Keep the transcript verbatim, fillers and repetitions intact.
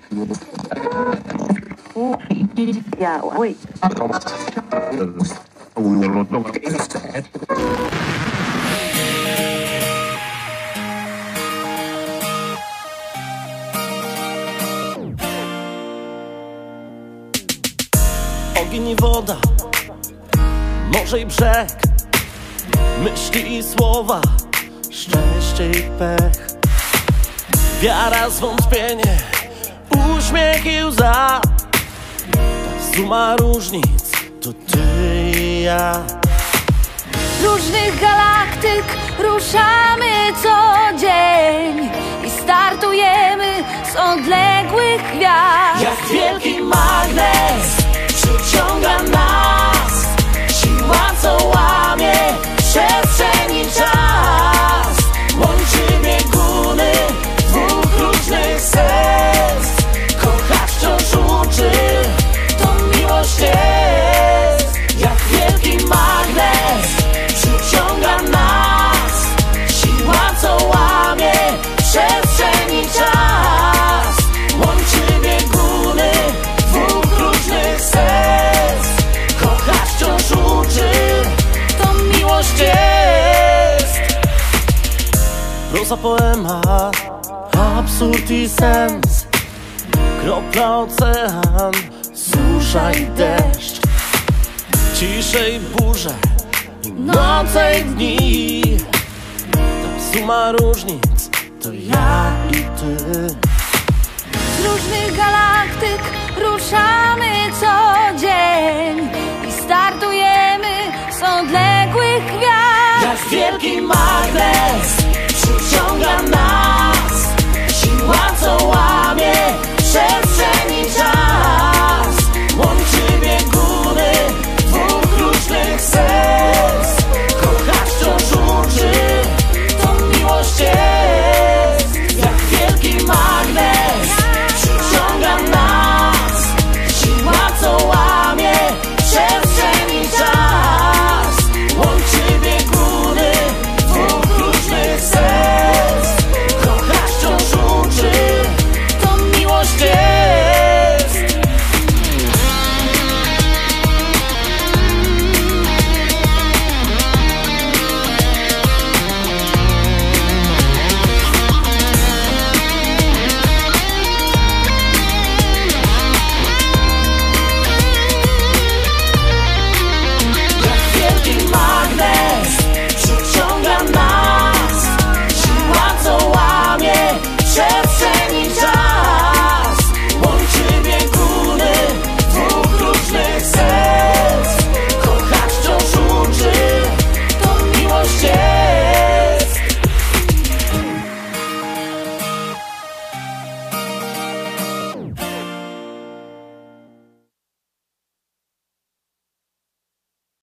Yeah, wait. Ogień i woda, morze i brzeg, myśli i słowa, szczęście i pech, wiara, zwątpienie, uśmiech i łza. Ta suma różnic to ty i ja. Z różnych galaktyk ruszamy co dzień i startujemy z odległych gwiazd. Jak wielki magnes przyciąga nas siła, co łamie przestrzeń i czas. Łączy bieguny dwóch różnych serc. Kochać wciąż uczy, to miłość jest. Jak wielki magnes przyciąga nas siła, co łamie przestrzeń i czas. Łączy bieguny dwóch różnych serc. Kochać wciąż uczy, to miłość jest. Proza, poema, absurd i sens, kropla, ocean, susza i deszcz, cisze i burze, i noce i dni. Ta suma różnic to ja i ty. Z różnych galaktyk ruszamy co dzień i startujemy z odległych gwiazd. Jak wielki magnes